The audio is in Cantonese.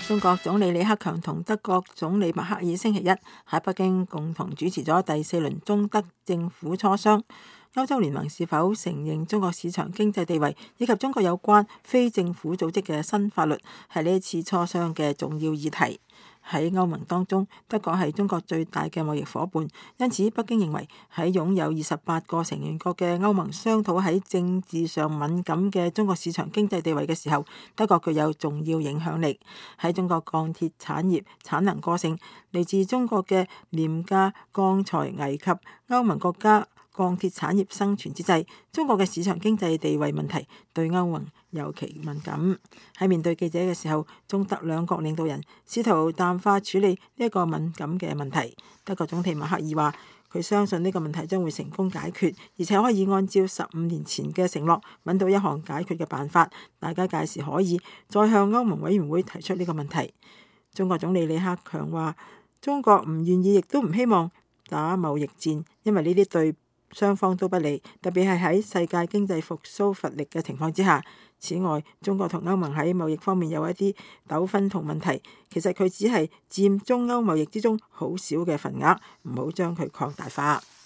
中國總理李克強同德國總理默克爾星期一喺北京共同主持咗第4輪中德政府磋商，歐洲聯盟是否承認中國市場經濟地位，以及中國有關非政府組織嘅新法律，係呢一次磋商嘅重要議題。喺歐盟當中，德國係中國最大嘅貿易夥伴，因此北京認為喺擁有28個成員國嘅歐盟商討喺政治上敏感嘅中國市場經濟地位嘅時候，德國具有重要影響力。喺中國鋼鐵產業產能過剩，嚟自中國嘅廉價鋼材危及歐盟國家鋼鐵產業生存之際，中國嘅市場經濟地位問題對歐盟尤其敏感。喺面對記者嘅時候，中德兩國領導人試圖淡化處理呢一個敏感嘅問題。德國總理默克爾話：佢相信呢個問題將會成功解決，而且可以按照15年前嘅承諾揾到一項解決嘅辦法。大家屆時可以再向歐盟委員會提出呢個問題。中國總理李克強話：中國唔願意亦都唔希望打貿易戰，因為呢啲對雙方都不利，特別係喺世界經濟復甦乏力嘅情況之下。此外，中國同歐盟喺貿易方面有一啲糾紛同問題，其實佢只係佔中歐貿易之中好少嘅份額，唔好將佢擴大化。